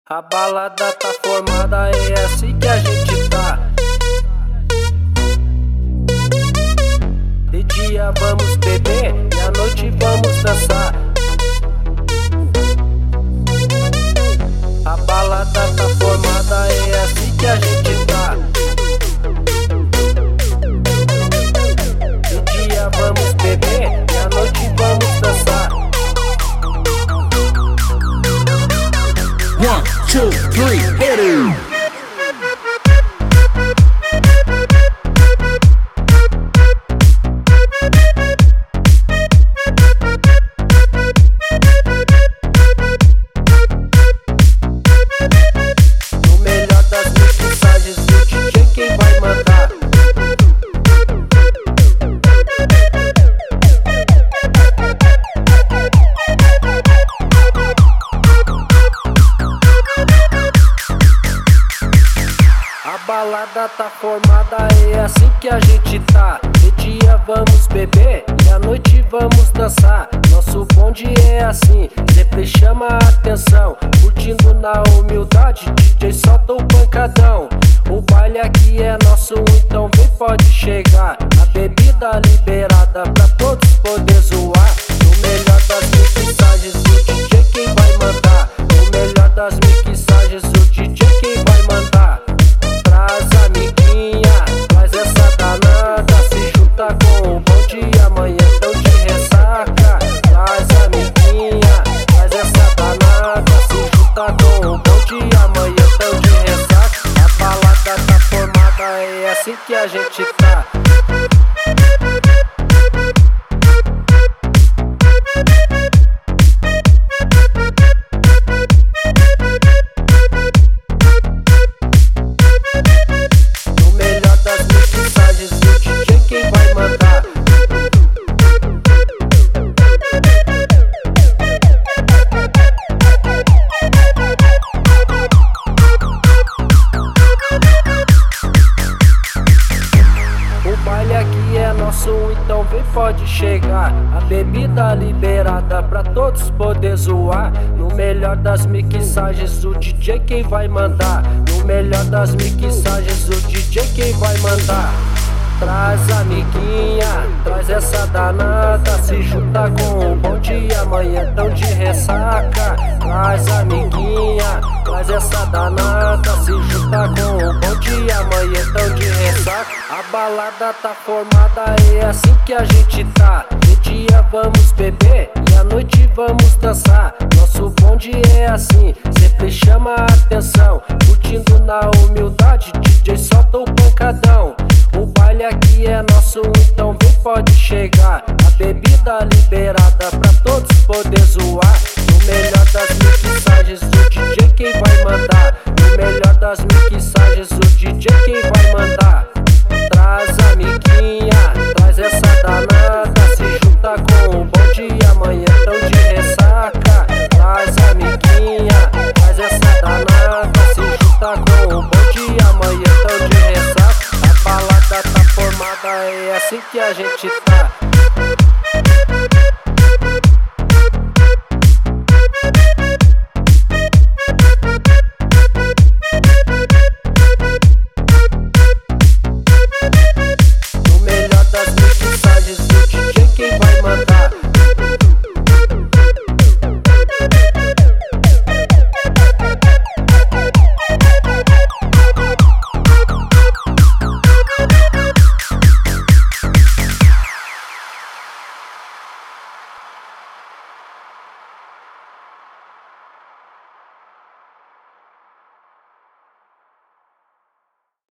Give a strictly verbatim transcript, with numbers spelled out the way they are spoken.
A balada tá formada, é assim que a gente tá. De dia vamos beber e à noite vamos dançar. A balada tá formada, é assim que a gente tá. De dia vamos beber e à noite vamos dançar. One, two, three, hit it! A balada tá formada, é assim que a gente tá. De dia vamos beber e à noite vamos dançar. Nosso bonde é assim, sempre chama a atenção. Curtindo na humildade, D J solta o pancadão. O baile aqui é nosso, então vem, pode chegar. A bebida liberada pra todos poder zoar. No melhor das mixagens, o D J quem vai mandar. No melhor das mixagens, o D J quem vai mandar. Traz amiguinha, traz essa danada. Se junta com o bonde e amanhã tão de ressaca. Traz amiguinha, traz essa danada. Se junta com o bonde e amanhã tão de ressaca. A balada tá formada, é assim que a gente tá. Então vem, pode chegar. A bebida liberada pra todos poder zoar. No melhor das mixagens, o D J quem vai mandar. No melhor das mixagens, o D J quem vai mandar. Traz amiguinha, traz essa danada. Se junta com o bonde e amanhã tão de ressaca. Traz amiguinha, traz essa danada. Se junta com o bonde e amanhã tão de ressaca. A balada tá formada, é assim que a gente tá. De dia vamos beber e à noite vamos dançar. Nosso bonde é assim, sempre chama a atenção. Curtindo na humildade,